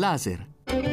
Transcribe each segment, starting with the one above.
laser.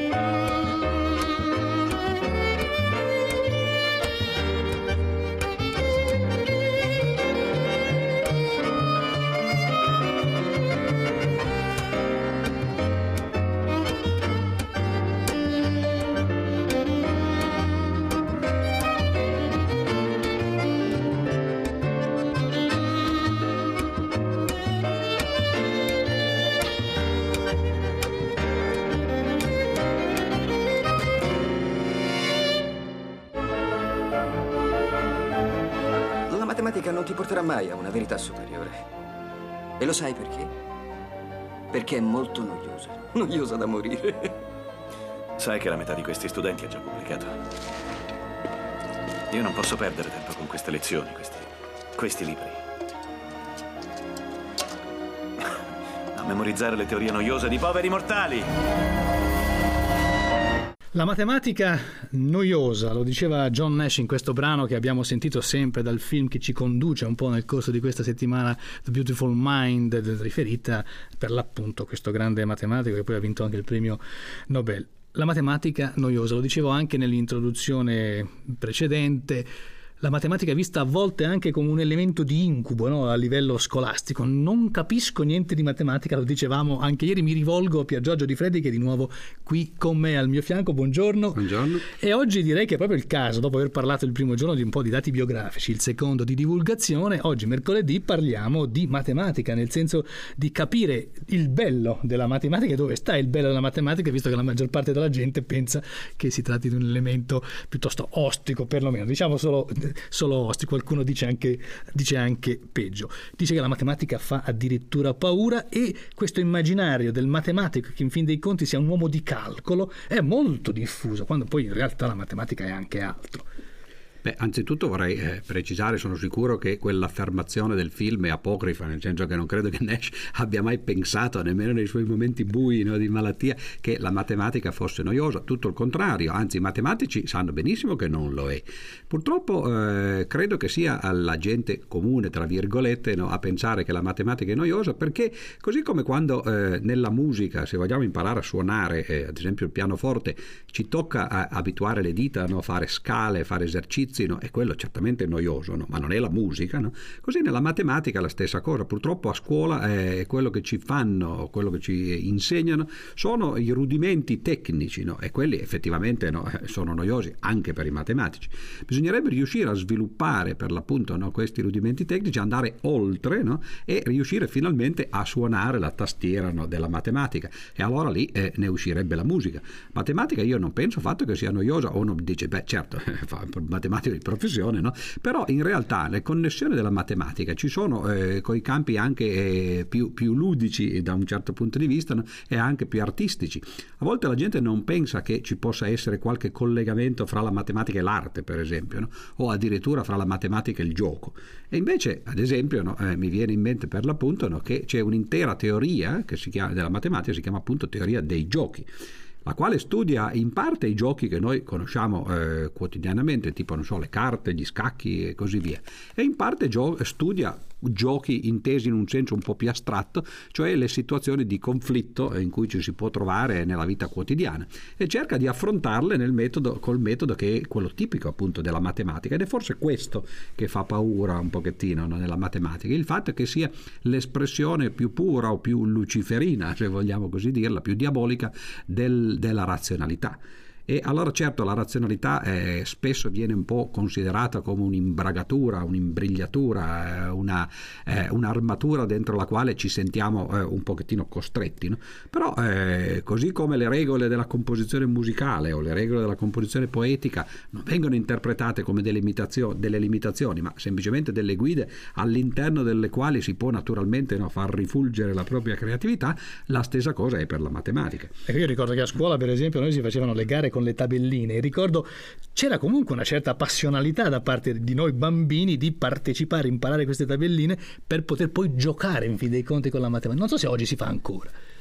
La matematica non ti porterà mai a una verità superiore. E lo sai perché? Perché è molto noiosa. Noiosa da morire. Sai che la metà di questi studenti ha già pubblicato. Io non posso perdere tempo con queste lezioni, questi libri. A memorizzare le teorie noiose di poveri mortali. La matematica noiosa, lo diceva John Nash in questo brano che abbiamo sentito sempre dal film che ci conduce un po' nel corso di questa settimana, The Beautiful Mind, riferita per l'appunto a questo grande matematico che poi ha vinto anche il premio Nobel. La matematica noiosa, lo dicevo anche nell'introduzione precedente, la matematica è vista a volte anche come un elemento di incubo, no? A livello scolastico. Non capisco niente di matematica, lo dicevamo anche ieri. Mi rivolgo a Pier Giorgio Di Freddi, che è di nuovo qui con me al mio fianco. Buongiorno. Buongiorno. E oggi direi che è proprio il caso, dopo aver parlato il primo giorno di un po' di dati biografici, il secondo di divulgazione, oggi mercoledì parliamo di matematica, nel senso di capire il bello della matematica e dove sta il bello della matematica, visto che la maggior parte della gente pensa che si tratti di un elemento piuttosto ostico, perlomeno, diciamo solo ostico. Qualcuno dice anche peggio, dice che la matematica fa addirittura paura, e questo immaginario del matematico che in fin dei conti sia un uomo di calcolo è molto diffuso, quando poi in realtà la matematica è anche altro. Beh, anzitutto vorrei precisare, sono sicuro che quell'affermazione del film è apocrifa, nel senso che non credo che Nash abbia mai pensato, nemmeno nei suoi momenti bui, no, di malattia, che la matematica fosse noiosa. Tutto il contrario, anzi i matematici sanno benissimo che non lo è. Purtroppo credo che sia alla gente comune, tra virgolette, no, a pensare che la matematica è noiosa, perché così come quando nella musica, se vogliamo imparare a suonare ad esempio il pianoforte, ci tocca abituare le dita, no, fare scale, fare esercizi, no? E quello certamente è noioso, no? Ma non è la musica, no? Così nella matematica la stessa cosa. Purtroppo a scuola quello che ci fanno, quello che ci insegnano sono i rudimenti tecnici, no? E quelli effettivamente, no, sono noiosi anche per i matematici. Bisognerebbe riuscire a sviluppare per l'appunto, no, questi rudimenti tecnici, andare oltre, no? E riuscire finalmente a suonare la tastiera, no, della matematica, e allora lì ne uscirebbe la musica. Matematica io non penso affatto che sia noiosa. Uno dice, beh certo, matematica di professione, no? Però in realtà le connessioni della matematica ci sono coi campi anche più ludici da un certo punto di vista, no? E anche più artistici. A volte la gente non pensa che ci possa essere qualche collegamento fra la matematica e l'arte, per esempio, no? O addirittura fra la matematica e il gioco. E invece, ad esempio, no, mi viene in mente per l'appunto, no, che c'è un'intera teoria che si chiama, della matematica, si chiama appunto teoria dei giochi, la quale studia in parte i giochi che noi conosciamo quotidianamente, tipo non so, le carte, gli scacchi e così via, e in parte studia giochi intesi in un senso un po' più astratto, cioè le situazioni di conflitto in cui ci si può trovare nella vita quotidiana, e cerca di affrontarle col metodo che è quello tipico appunto della matematica. Ed è forse questo che fa paura un pochettino, no, nella matematica, il fatto che sia l'espressione più pura o più luciferina, se vogliamo così dirla, più diabolica della razionalità. E allora certo la razionalità spesso viene un po' considerata come un'imbragatura, un'imbrigliatura, un'armatura dentro la quale ci sentiamo un pochettino costretti, no? Però così come le regole della composizione musicale o le regole della composizione poetica non vengono interpretate come delle limitazioni, ma semplicemente delle guide all'interno delle quali si può naturalmente, no, far rifulgere la propria creatività, la stessa cosa è per la matematica. Io ricordo che a scuola, per esempio, noi si facevano le gare con le tabelline, e ricordo c'era comunque una certa passionalità da parte di noi bambini di partecipare, imparare queste tabelline per poter poi giocare in fin dei conti con la matematica. Non so se oggi si fa ancora.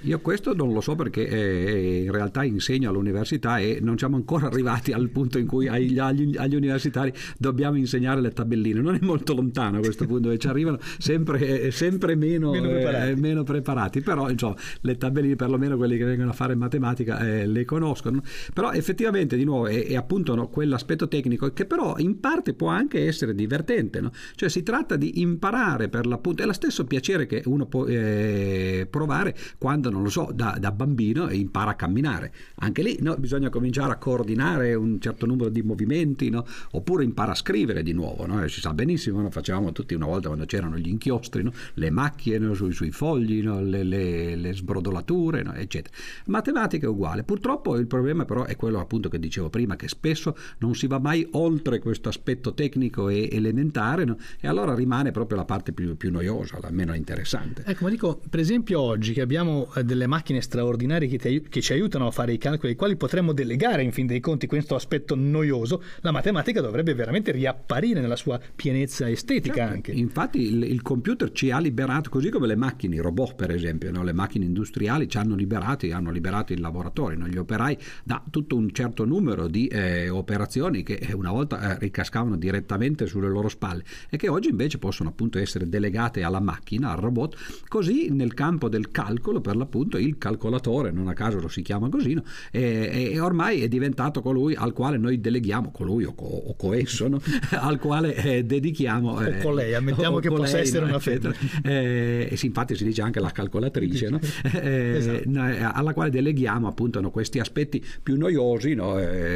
Io questo non lo so perché in realtà insegno all'università e non siamo ancora arrivati al punto in cui agli universitari dobbiamo insegnare le tabelline. Non è molto lontano questo punto, dove ci arrivano sempre meno preparati, però insomma le tabelline, perlomeno quelli che vengono a fare matematica, le conoscono. Però effettivamente di nuovo è appunto, no, quell'aspetto tecnico che però in parte può anche essere divertente, no? Cioè si tratta di imparare per l'appunto, è lo stesso piacere che uno può provare quando, non lo so, da bambino impara a camminare. Anche lì, no, bisogna cominciare a coordinare un certo numero di movimenti, no? Oppure impara a scrivere di nuovo, no? Si sa benissimo, no? Facevamo tutti una volta quando c'erano gli inchiostri, no? Le macchie, no? sui fogli, no? le sbrodolature, no? eccetera. Matematica è uguale. Purtroppo il problema però è quello appunto che dicevo prima, che spesso non si va mai oltre questo aspetto tecnico e elementare, no? E allora rimane proprio la parte più noiosa, la meno interessante. Ecco, ma dico, per esempio oggi che abbiamo delle macchine straordinarie che ci aiutano a fare i calcoli, ai quali potremmo delegare in fin dei conti questo aspetto noioso, la matematica dovrebbe veramente riapparire nella sua pienezza estetica, certo. Anche infatti il computer ci ha liberato, così come le macchine, i robot per esempio, no? Le macchine industriali ci hanno liberato i lavoratori, no? Gli operai, da tutto un certo numero di operazioni che una volta ricascavano direttamente sulle loro spalle e che oggi invece possono appunto essere delegate alla macchina, al robot. Così nel campo del calcolo, per l'appunto, il calcolatore, non a caso lo si chiama così, no? E ormai è diventato colui al quale noi deleghiamo, colui o coesso, no? Al quale dedichiamo, o colei, ammettiamo che possa essere una femmina, infatti si dice anche la calcolatrice, no? Esatto. Alla quale deleghiamo appunto, no, questi aspetti più noiosi, no?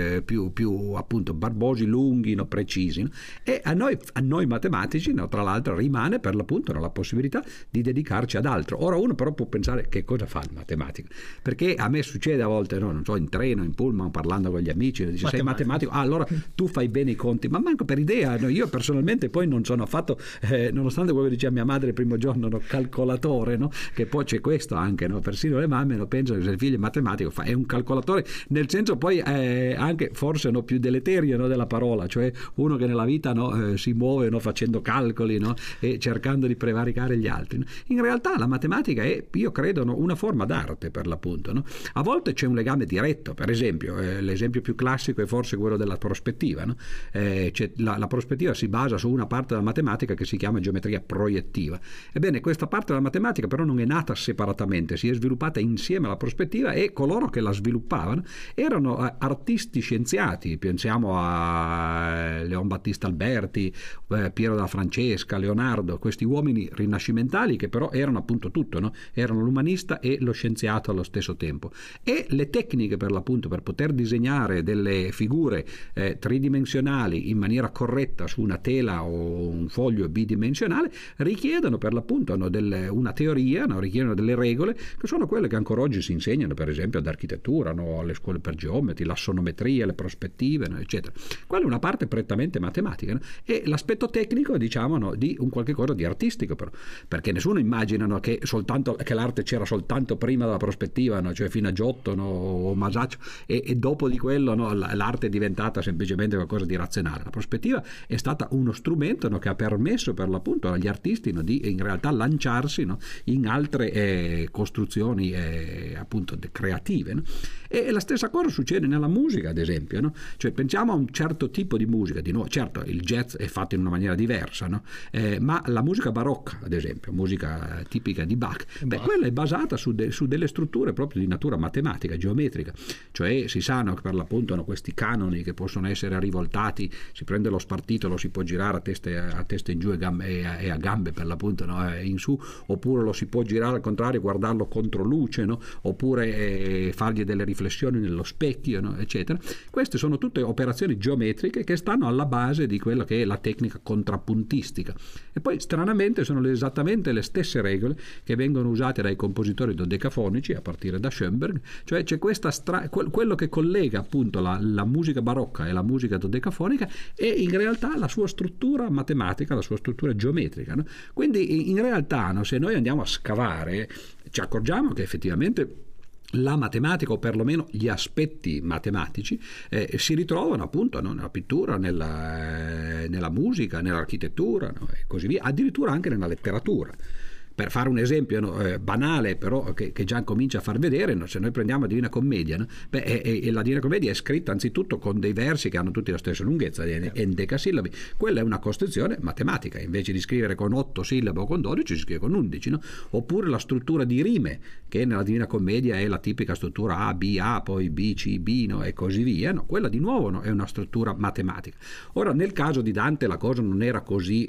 più appunto barbosi, lunghi, no? precisi, no? E a noi matematici, no? Tra l'altro rimane per l'appunto, no? La possibilità di dedicarci ad altro. Ora uno però può pensare: che cosa fa il matematico? Perché a me succede a volte, no? Non so, in treno, in pullman, parlando con gli amici, dice: sei matematico? Allora tu fai bene i conti. Ma manco per idea, no? Io personalmente poi non sono affatto, nonostante quello che diceva mia madre il primo giorno, no? Calcolatore, no? Che poi c'è questo anche, no? Persino le mamme, no? Pensano che se il figlio è matematico è un calcolatore, nel senso poi anche forse, no? Più deleterio, no? Della parola, cioè uno che nella vita, no? Si muove, no? Facendo calcoli, no? E cercando di prevaricare gli altri, no? In realtà la matematica è, io credo, no? Una forma d'arte per l'appunto, no? A volte c'è un legame diretto, per esempio l'esempio più classico è forse quello della prospettiva, no? La prospettiva si basa su una parte della matematica che si chiama geometria proiettiva. Ebbene, questa parte della matematica però non è nata separatamente, si è sviluppata insieme alla prospettiva, e coloro che la sviluppavano erano artisti scienziati. Pensiamo a Leon Battista Alberti, Piero della Francesca, Leonardo, questi uomini rinascimentali che però erano appunto tutto, no? Erano l'umanista e lo scienziato allo stesso tempo, e le tecniche per l'appunto per poter disegnare delle figure tridimensionali in maniera corretta su una tela o un foglio bidimensionale richiedono per l'appunto, no, una teoria, no? Richiedono delle regole che sono quelle che ancora oggi si insegnano per esempio ad architettura, no? Alle scuole per geometri, la sonometria, le prospettive, no? Eccetera. Quella è una parte prettamente matematica, no? E l'aspetto tecnico, diciamo, no? Di un qualche cosa di artistico, però, perché nessuno immagina, no? Che l'arte c'era soltanto prima della prospettiva, no? Cioè fino a Giotto, no? O Masaccio, e dopo di quello, no? L'arte è diventata semplicemente qualcosa di razionale. La prospettiva è stata uno strumento, no? Che ha permesso per l'appunto agli artisti, no? Di in realtà lanciarsi, no? In altre costruzioni appunto creative, no? E la stessa cosa succede nella musica, ad esempio, no? Cioè pensiamo a un certo tipo di musica, di nuovo, certo il jazz è fatto in una maniera diversa, no? Ma la musica barocca, ad esempio, musica tipica di Bach, quella è basata su delle strutture proprio di natura matematica, geometrica, cioè si sanno che per l'appunto, no, questi canoni che possono essere rivoltati, si prende lo spartito, lo si può girare a testa in giù e a gambe per l'appunto, no? In su, oppure lo si può girare al contrario, guardarlo contro luce, no? Oppure fargli delle riflessioni nello specchio, no? Eccetera. Queste sono tutte operazioni geometriche che stanno alla base di quella che è la tecnica contrappuntistica, e poi stranamente sono esattamente le stesse regole che vengono usate dai compositori dodecafonici a partire da Schoenberg, cioè c'è questa quello che collega appunto la musica barocca e la musica dodecafonica e in realtà la sua struttura matematica, la sua struttura geometrica, no? Quindi in realtà, no, se noi andiamo a scavare ci accorgiamo che effettivamente la matematica, o perlomeno gli aspetti matematici, si ritrovano appunto, no, nella pittura, nella musica, nell'architettura, no, e così via, addirittura anche nella letteratura. Per fare un esempio banale, però che già comincia a far vedere, no? Se noi prendiamo la Divina Commedia, no? La Divina Commedia è scritta anzitutto con dei versi che hanno tutti la stessa lunghezza, endecasillabi. Quella è una costruzione matematica, invece di scrivere con 8 sillabe o con 12 si scrive con 11, no? Oppure la struttura di rime, che nella Divina Commedia è la tipica struttura A, B, A, poi B, C, B, no? E così via, no? Quella di nuovo, no? È una struttura matematica. Ora, nel caso di Dante la cosa non era così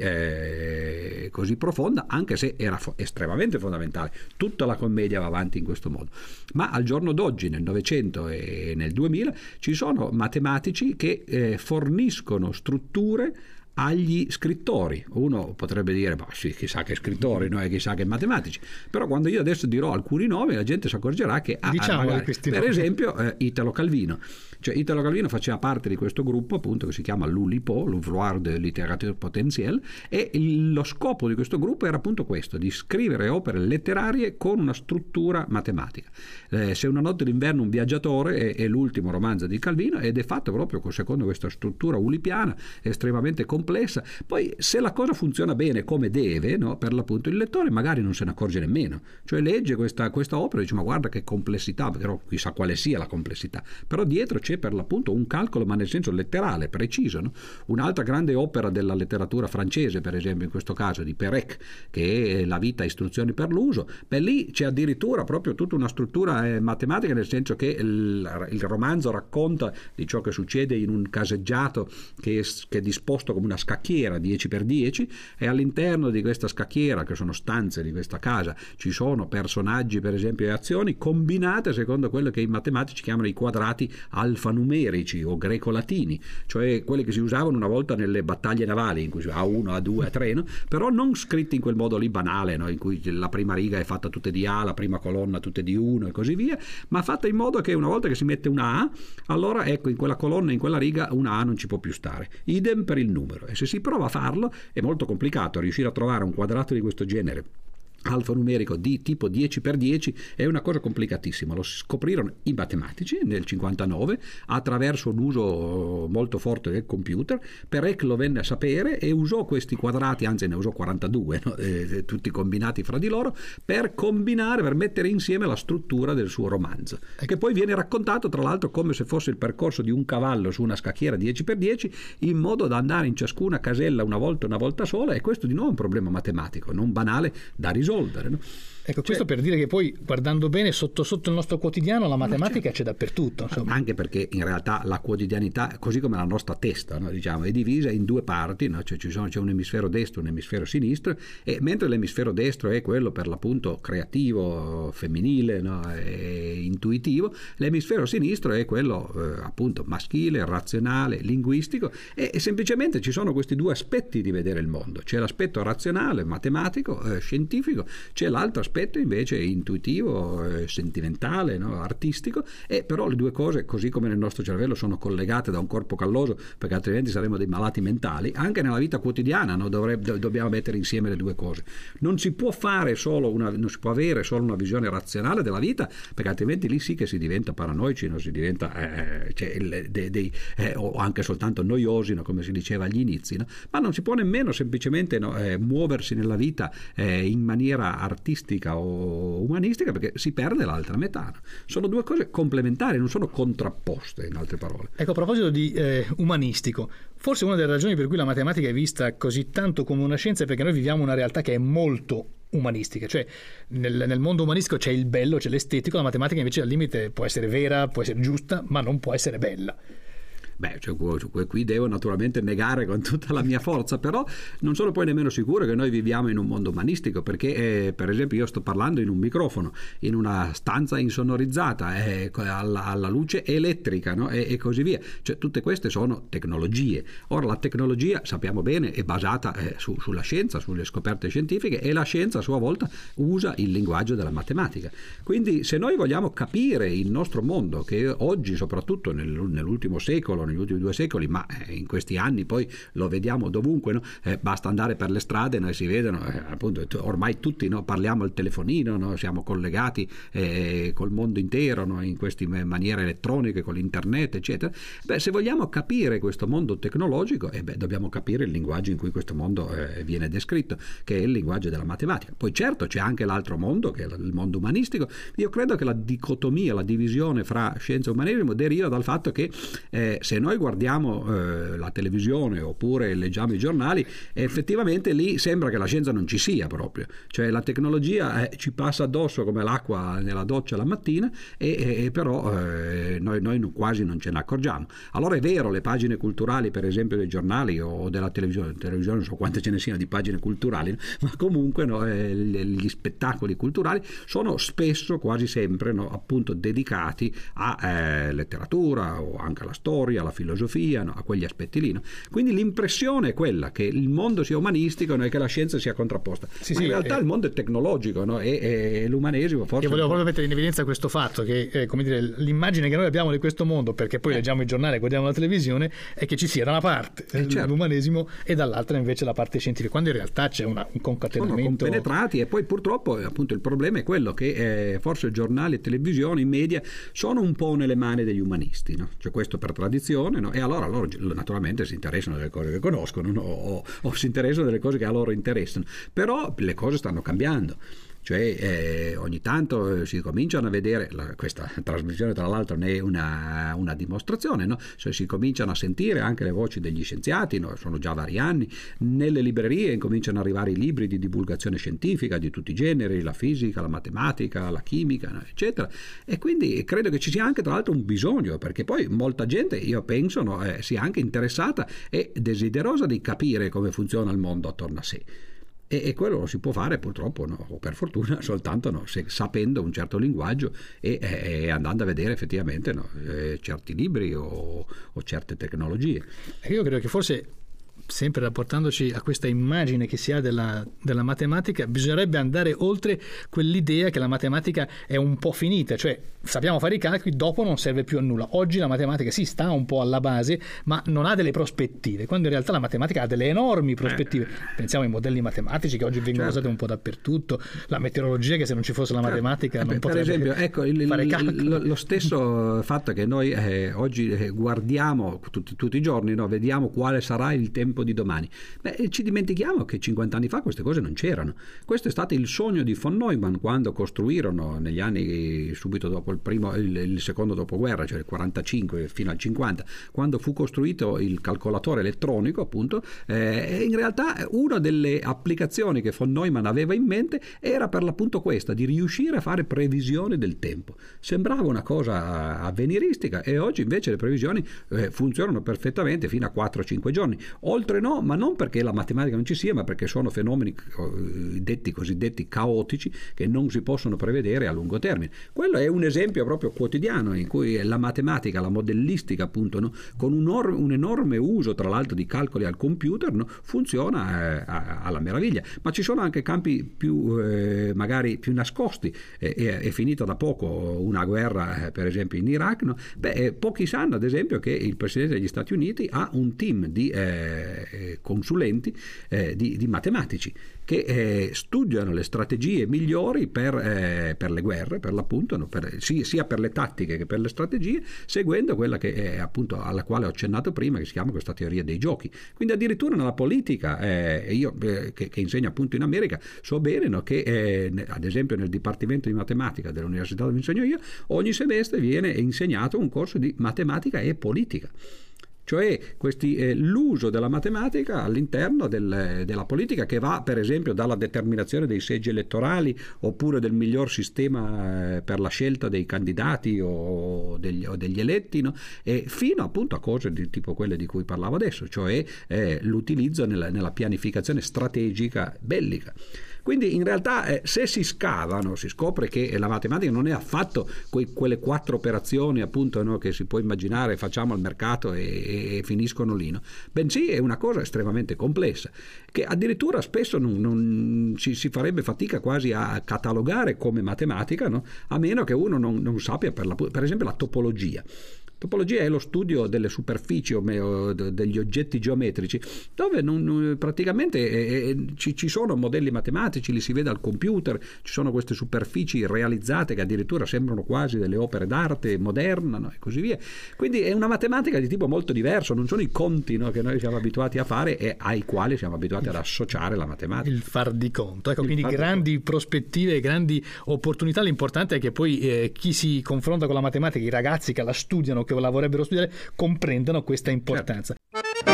profonda, anche se era estremamente fondamentale. Tutta la commedia va avanti in questo modo. Ma al giorno d'oggi, nel Novecento e nel 2000, ci sono matematici che forniscono strutture agli scrittori. Uno potrebbe dire, ma sì, chissà che scrittori, no? E chissà che matematici. Però quando io adesso dirò alcuni nomi, la gente si accorgerà che magari, per esempio Italo Calvino. Cioè Italo Calvino faceva parte di questo gruppo appunto che si chiama l'Oulipo, l'Ouvroir de Littérature Potentielle, e lo scopo di questo gruppo era appunto questo, di scrivere opere letterarie con una struttura matematica. Se una notte d'inverno un viaggiatore è l'ultimo romanzo di Calvino ed è fatto proprio secondo questa struttura ulipiana estremamente complessa. Poi se la cosa funziona bene come deve, no, per l'appunto il lettore magari non se ne accorge nemmeno, cioè legge questa opera e dice ma guarda che complessità, però chissà quale sia la complessità, però dietro c'è per l'appunto un calcolo, ma nel senso letterale, preciso, no? Un'altra grande opera della letteratura francese, per esempio in questo caso di Perec, che è La vita istruzioni per l'uso, lì c'è addirittura proprio tutta una struttura matematica, nel senso che il romanzo racconta di ciò che succede in un caseggiato che è disposto come una scacchiera 10x10, e all'interno di questa scacchiera, che sono stanze di questa casa, ci sono personaggi per esempio e azioni combinate secondo quello che i matematici chiamano i quadrati alfanumerici o greco-latini, cioè quelli che si usavano una volta nelle battaglie navali in cui A1, A2, A3, no? Però non scritti in quel modo lì banale, no? In cui la prima riga è fatta tutte di A, la prima colonna tutte di 1 e così via, ma fatta in modo che una volta che si mette una A, allora ecco in quella colonna, in quella riga una A non ci può più stare. Idem per il numero, e se si prova a farlo è molto complicato. Riuscire a trovare un quadrato di questo genere alfanumerico di tipo 10x10 è una cosa complicatissima. Lo scoprirono i matematici nel 59 attraverso un uso molto forte del computer. Perec lo venne a sapere e usò questi quadrati, anzi ne usò 42, no? Tutti combinati fra di loro, per mettere insieme la struttura del suo romanzo, che poi viene raccontato tra l'altro come se fosse il percorso di un cavallo su una scacchiera 10x10, in modo da andare in ciascuna casella una volta sola, e questo di nuovo è un problema matematico non banale da risolvere. No? Ecco, questo per dire che poi, guardando bene sotto il nostro quotidiano, la matematica c'è dappertutto. Insomma. Anche perché in realtà la quotidianità, così come la nostra testa, no, diciamo, è divisa in due parti, no? Cioè c'è un emisfero destro e un emisfero sinistro, e mentre l'emisfero destro è quello per l'appunto creativo, femminile, no? E intuitivo, l'emisfero sinistro è quello appunto maschile, razionale, linguistico, e semplicemente ci sono questi due aspetti di vedere il mondo. C'è l'aspetto razionale, matematico, scientifico, c'è l'altro aspetto invece intuitivo, sentimentale, no? Artistico, e però le due cose, così come nel nostro cervello, sono collegate da un corpo calloso, perché altrimenti saremmo dei malati mentali. Anche nella vita quotidiana, no? Dobbiamo mettere insieme le due cose. Non si può avere solo una visione razionale della vita, perché altrimenti lì sì che si diventa paranoici, no? Si diventa o anche soltanto noiosi, no? Come si diceva agli inizi, no? Ma non si può nemmeno semplicemente muoversi nella vita in maniera artistica o umanistica, perché si perde l'altra metà. Sono due cose complementari, non sono contrapposte, in altre parole. Ecco, a proposito di umanistico, forse una delle ragioni per cui la matematica è vista così tanto come una scienza è perché noi viviamo una realtà che è molto umanistica, cioè nel mondo umanistico c'è il bello, c'è l'estetico, la matematica invece al limite può essere vera, può essere giusta, ma non può essere bella. Qui devo naturalmente negare con tutta la mia forza, però non sono poi nemmeno sicuro che noi viviamo in un mondo umanistico, perché per esempio io sto parlando in un microfono, in una stanza insonorizzata, alla luce elettrica, no? E così via. Cioè tutte queste sono tecnologie. Ora la tecnologia, sappiamo bene, è basata sulla scienza, sulle scoperte scientifiche, e la scienza a sua volta usa il linguaggio della matematica. Quindi se noi vogliamo capire il nostro mondo, che oggi soprattutto nell'ultimo secolo, negli ultimi 2 secoli, ma in questi anni poi lo vediamo dovunque, no? Basta andare per le strade, noi si vedono, appunto, ormai tutti, no? Parliamo al telefonino, no? Siamo collegati col mondo intero, no? In queste maniere elettroniche, con l'internet, eccetera. Se vogliamo capire questo mondo tecnologico, dobbiamo capire il linguaggio in cui questo mondo viene descritto, che è il linguaggio della matematica. Poi certo c'è anche l'altro mondo, che è il mondo umanistico. Io credo che la dicotomia, la divisione fra scienza e umanesimo deriva dal fatto che se noi guardiamo la televisione oppure leggiamo i giornali, effettivamente lì sembra che la scienza non ci sia proprio, cioè la tecnologia ci passa addosso come l'acqua nella doccia la mattina, e però noi quasi non ce ne accorgiamo. Allora è vero, le pagine culturali per esempio dei giornali o della televisione non so quante ce ne siano di pagine culturali, ma comunque, no, gli spettacoli culturali sono spesso, quasi sempre, no, appunto dedicati a letteratura o anche alla storia, alla filosofia, no, a quegli aspetti lì, no? Quindi l'impressione è quella che il mondo sia umanistico, no, e che la scienza sia contrapposta, ma in realtà il mondo è tecnologico, no? E l'umanesimo forse... Io volevo proprio mettere in evidenza questo fatto che come dire, l'immagine che noi abbiamo di questo mondo, perché poi leggiamo i giornali, guardiamo la televisione, è che ci sia da una parte l'umanesimo e dall'altra invece la parte scientifica, quando in realtà c'è un concatenamento. Sono compenetrati, e poi purtroppo appunto il problema è quello che forse giornali e televisione, i media sono un po' nelle mani degli umanisti, no? Cioè questo per tradizione, no? E allora loro naturalmente si interessano delle cose che conoscono, no? o si interessano delle cose che a loro interessano, però le cose stanno cambiando. Cioè ogni tanto si cominciano a vedere, questa trasmissione tra l'altro ne è una dimostrazione, no? Cioè si cominciano a sentire anche le voci degli scienziati, no? Sono già vari anni, nelle librerie cominciano ad arrivare i libri di divulgazione scientifica di tutti i generi, la fisica, la matematica, la chimica, no? Eccetera, e quindi credo che ci sia anche tra l'altro un bisogno, perché poi molta gente, io penso, no, sia anche interessata e desiderosa di capire come funziona il mondo attorno a sé. E quello lo si può fare purtroppo, no, o per fortuna, soltanto, no, sapendo un certo linguaggio e andando a vedere effettivamente, no, certi libri o certe tecnologie. Io credo che forse, sempre rapportandoci a questa immagine che si ha della matematica, bisognerebbe andare oltre quell'idea che la matematica è un po' finita, cioè sappiamo fare i calcoli, dopo non serve più a nulla. Oggi la matematica sì, sta un po' alla base, ma non ha delle prospettive, quando in realtà la matematica ha delle enormi prospettive. Pensiamo ai modelli matematici che oggi vengono usati un po' dappertutto, la meteorologia, che se non ci fosse la matematica non potrebbe, per esempio, fare calcoli. Lo stesso fatto che noi oggi guardiamo tutti i giorni, no? Vediamo quale sarà il tempo di domani. Ci dimentichiamo che 50 anni fa queste cose non c'erano. Questo è stato il sogno di von Neumann quando costruirono, negli anni subito dopo il secondo dopoguerra, cioè il 45 fino al 50, quando fu costruito il calcolatore elettronico, appunto. In realtà una delle applicazioni che von Neumann aveva in mente era per l'appunto questa, di riuscire a fare previsione del tempo. Sembrava una cosa avveniristica, e oggi invece le previsioni funzionano perfettamente fino a 4-5 giorni. Oltre no, ma non perché la matematica non ci sia, ma perché sono fenomeni cosiddetti caotici, che non si possono prevedere a lungo termine. Quello è un esempio proprio quotidiano in cui la matematica, la modellistica, appunto, no, con un enorme uso tra l'altro di calcoli al computer, no, funziona alla meraviglia. Ma ci sono anche campi più magari più nascosti. È finita da poco una guerra, per esempio in Iraq, no? Pochi sanno ad esempio che il Presidente degli Stati Uniti ha un team di consulenti di matematici che studiano le strategie migliori per le guerre, per l'appunto, no? Sia per le tattiche che per le strategie, seguendo quella che è appunto alla quale ho accennato prima, che si chiama questa teoria dei giochi. Quindi addirittura nella politica, io che insegno appunto in America, so bene, no, che ad esempio nel Dipartimento di Matematica dell'Università dove insegno io, ogni semestre viene insegnato un corso di matematica e politica. Cioè l'uso della matematica all'interno della politica, che va per esempio dalla determinazione dei seggi elettorali oppure del miglior sistema per la scelta dei candidati o degli eletti, no? E fino appunto a cose di tipo quelle di cui parlavo adesso, cioè l'utilizzo nella pianificazione strategica bellica. Quindi in realtà se si scavano si scopre che la matematica non è affatto quelle 4 operazioni, appunto, no, che si può immaginare facciamo al mercato e finiscono lì, no? Bensì è una cosa estremamente complessa, che addirittura spesso non si farebbe fatica quasi a catalogare come matematica, no? A meno che uno non sappia per esempio la topologia. Topologia è lo studio delle superfici o degli oggetti geometrici, dove praticamente ci sono modelli matematici, li si vede al computer, ci sono queste superfici realizzate che addirittura sembrano quasi delle opere d'arte moderna, no? E così via. Quindi è una matematica di tipo molto diverso, non sono i conti, no, che noi siamo abituati a fare e ai quali siamo abituati ad associare la matematica. Il far di conto, ecco, quindi grandi prospettive, grandi opportunità. L'importante è che poi chi si confronta con la matematica, i ragazzi che la studiano, che la vorrebbero studiare, comprendano questa importanza. Certo.